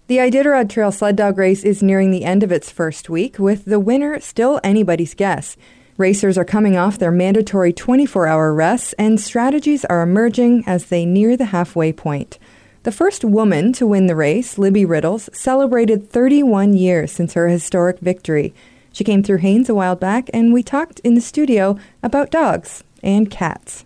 The Iditarod Trail Sled Dog Race is nearing the end of its first week, with the winner still anybody's guess. Racers are coming off their mandatory 24-hour rests, and strategies are emerging as they near the halfway point. The first woman to win the race, Libby Riddles, celebrated 31 years since her historic victory. She came through Haines a while back, and we talked in the studio about dogs and cats.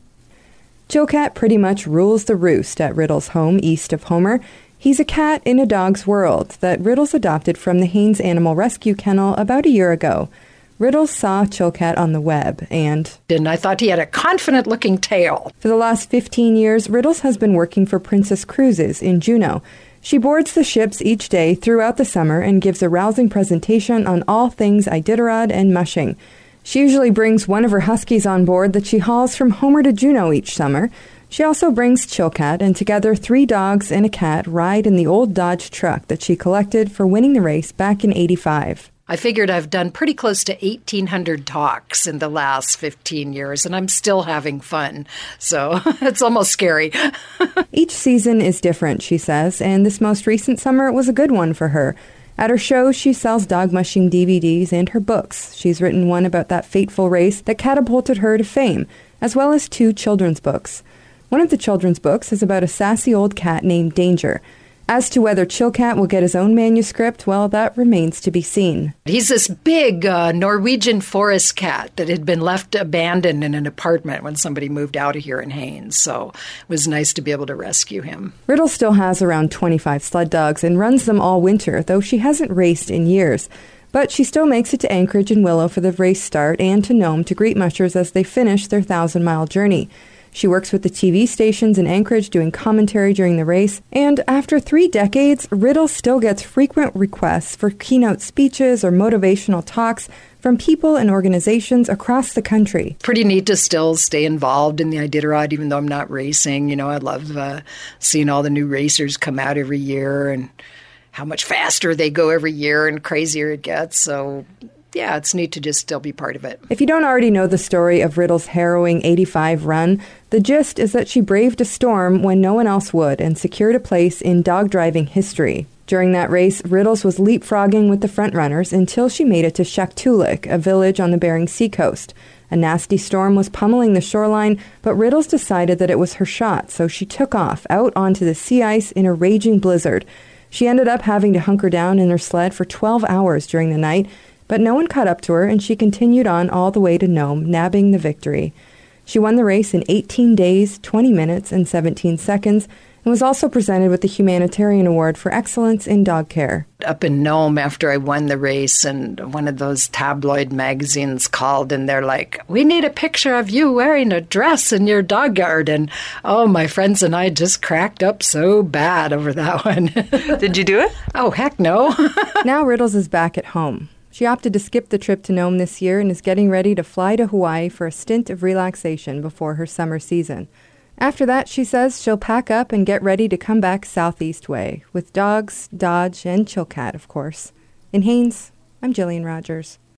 Chilkat pretty much rules the roost at Riddles' home east of Homer. He's a cat in a dog's world that Riddles adopted from the Haines Animal Rescue Kennel about a year ago. Riddles saw Chilkat on the web, and I thought he had a confident-looking tail. For the last 15 years, Riddles has been working for Princess Cruises in Juneau. She boards the ships each day throughout the summer and gives a rousing presentation on all things Iditarod and mushing. She usually brings one of her huskies on board that she hauls from Homer to Juneau each summer. She also brings Chilkat, and together 3 dogs and a cat ride in the old Dodge truck that she collected for winning the race back in '85. I figured I've done pretty close to 1,800 talks in the last 15 years, and I'm still having fun. So it's almost scary. Each season is different, she says, and this most recent summer was a good one for her. At her shows, she sells dog mushing DVDs and her books. She's written one about that fateful race that catapulted her to fame, as well as 2 children's books. One of the children's books is about a sassy old cat named Danger. As to whether Chilkat will get his own manuscript, well, that remains to be seen. He's this big Norwegian forest cat that had been left abandoned in an apartment when somebody moved out of here in Haines, so it was nice to be able to rescue him. Riddle still has around 25 sled dogs and runs them all winter, though she hasn't raced in years. But she still makes it to Anchorage and Willow for the race start and to Nome to greet mushers as they finish their 1,000-mile journey. She works with the TV stations in Anchorage doing commentary during the race, and after 3 decades, Riddle still gets frequent requests for keynote speeches or motivational talks from people and organizations across the country. Pretty neat to still stay involved in the Iditarod, even though I'm not racing. You know, I love seeing all the new racers come out every year and how much faster they go every year and crazier it gets, so yeah, it's neat to just still be part of it. If you don't already know the story of Riddle's harrowing '85 run, the gist is that she braved a storm when no one else would and secured a place in dog driving history. During that race, Riddles was leapfrogging with the frontrunners until she made it to Shaktoolik, a village on the Bering Sea coast. A nasty storm was pummeling the shoreline, but Riddles decided that it was her shot, so she took off out onto the sea ice in a raging blizzard. She ended up having to hunker down in her sled for 12 hours during the night, but no one caught up to her, and she continued on all the way to Nome, nabbing the victory. She won the race in 18 days, 20 minutes, and 17 seconds, and was also presented with the Humanitarian Award for Excellence in Dog Care. Up in Nome after I won the race, and one of those tabloid magazines called, and they're like, "We need a picture of you wearing a dress in your dog yard." And oh, my friends and I just cracked up so bad over that one. Did you do it? Oh, heck no. Now Riddles is back at home. She opted to skip the trip to Nome this year and is getting ready to fly to Hawaii for a stint of relaxation before her summer season. After that, she says she'll pack up and get ready to come back southeast way, with dogs, Dodge, and Chilkat, of course. In Haines, I'm Jillian Rogers.